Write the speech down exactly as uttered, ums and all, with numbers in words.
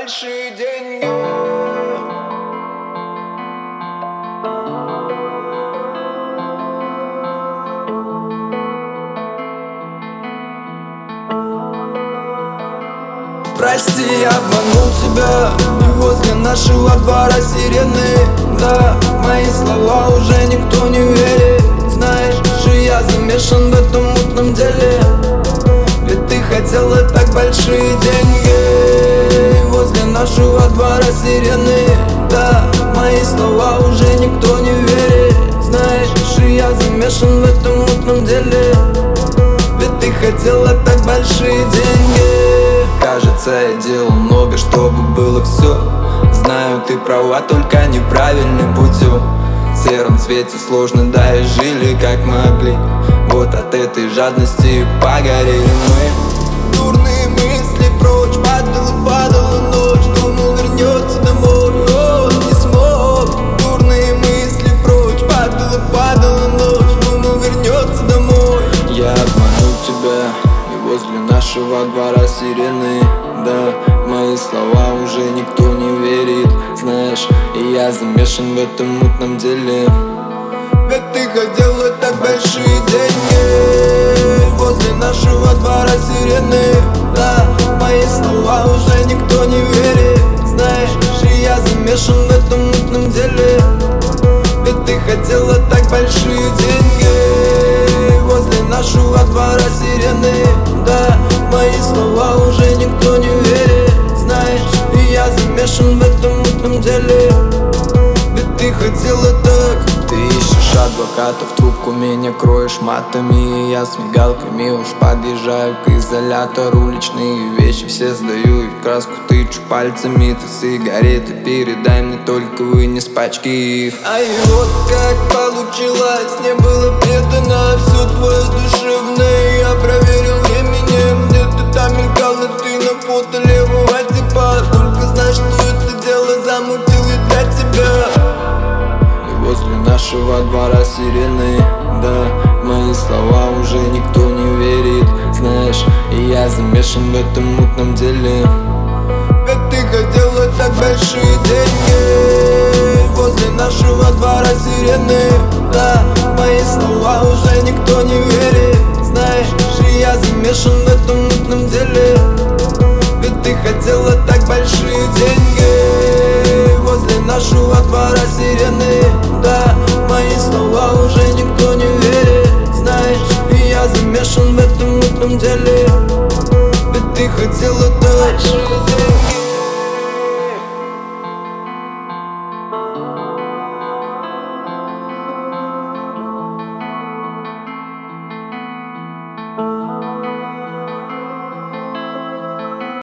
большие деньги. Прости, я обманул тебя, и возле нашего двора сирены. Да, мои слова уже никто не верит. Знаешь, что я замешан в этом мутном деле. Ведь ты хотела так большие деньги. И возле нашего двора сирены. Да, мои слова уже никто не верит. Знаешь, что я замешан в этом мутном деле. Ведь ты хотела так большие деньги. Кажется, я делал много, чтобы было все. Знаю, ты права, только неправильным путем. В сером цвете сложно, да и жили как могли. Вот от этой жадности погорели мы. Дурные мысли прочь, падала, падала ночь. Думал, вернется домой, но он не смог. Дурные мысли прочь, падала, падала ночь. Думал, вернется домой. Я обманул тебя, и возле нашего двора сирены. Да, в мои слова уже никто не верит. Знаешь, и я замешан в этом мутном деле. Ведь ты хотела так большие деньги. Возле нашего двора сирены. Да, в мои слова уже никто не верит. Знаешь, что я замешан в этом мутном деле. Ведь ты хотела так большие деньги. Возле нашего двора сирены. Да, в мои слова уже никто не верит. Знаешь, и я замешан в этом мутном деле. Ведь ты хотела так. Ты ищешь адвоката, в трубку меня кроешь матами. И я с мигалками уж подъезжаю к изолятору. Уличные вещи все сдаю и в краску тычу пальцами. Ты сигареты передай мне, только вынес пачки их. А и вот как получилось, не было предано все твое душевное. Я проверил временем, где ты там мелькала, ты на фото левого типа. Только знай, что это дело замутил и для тебя. И возле нашего двора сирены. Да, в мои слова уже никто не верит. Знаешь, и я замешан в этом мутном деле. Ведь ты хотела так большие деньги. Возле нашего двора сирены. Да, в мои слова уже никто не верит. Знаешь, что я замешан в этом мутном деле. Ведь ты хотела так большие деньги. Возле нашего двора сирены. Да, в мои слова уже никто не верит. Знаешь, и я замешан в этом мутном деле. Ведь ты хотела так.